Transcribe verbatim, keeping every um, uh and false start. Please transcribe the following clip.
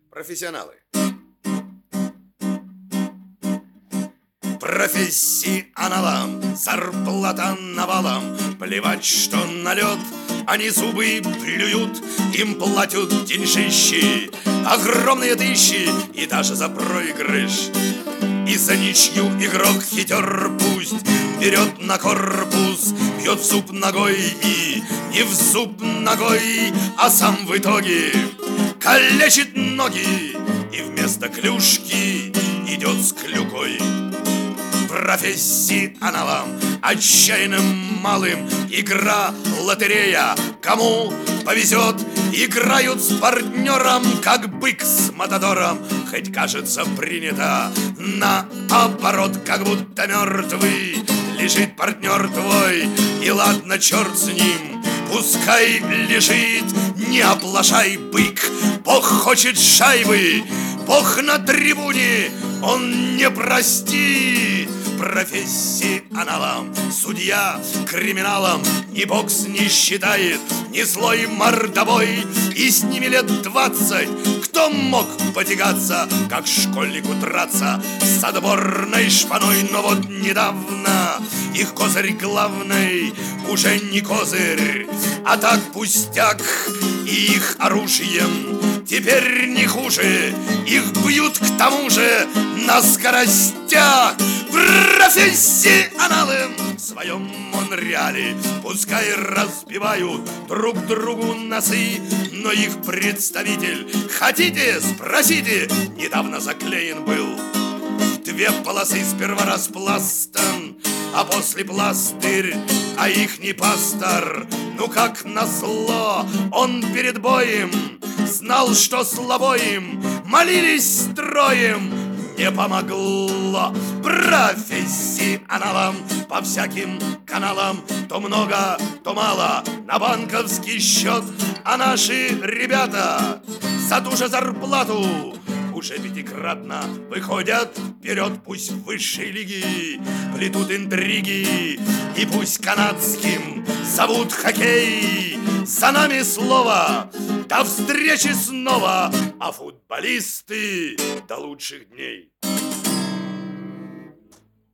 Профессионалы. Профессионалам зарплата навалом, плевать, что на лед, они зубы плюют, им платят деньжищи, огромные тысячи, и даже за проигрыш. И за ничью игрок хитер пусть берет на корпус, бьет в зуб ногой и не в зуб ногой, а сам в итоге калечит ноги и вместо клюшки идет с клюкой. Профессионалам, отчаянным малым, игра лотерея. Кому повезет, играют с партнером, как бык с матадором. Хоть кажется принято наоборот, как будто мертвый лежит партнер твой. И ладно, черт с ним, пускай лежит, не оплошай, бык. Бог хочет шайбы, Бог на трибуне, он не простит. Профессионалам судья криминалам ни бокс не считает, ни злой мордобой, и с ними лет двадцать кто мог потягаться, как школьнику драться с отборной шпаной. Но вот недавно их козырь главный уже не козырь, а так пустяк, и их оружием теперь не хуже, их бьют к тому же на скоростях. Профессионалы в своем Монреале пускай разбивают друг другу носы, но их представитель, хотите, спросите, недавно заклеен был в две полосы, сперва распластан, а после пластырь, а ихний пастор, ну как назло, он перед боем знал, что слабо им, молились строем, не помогло. Профессионалам по всяким каналам то много, то мало на банковский счет, а наши ребята за ту же зарплату уже пятикратно выходят вперед. Пусть в высшей лиги плетут интриги, и пусть канадским зовут хоккей. За нами слово, до встречи снова, а футболисты до лучших дней.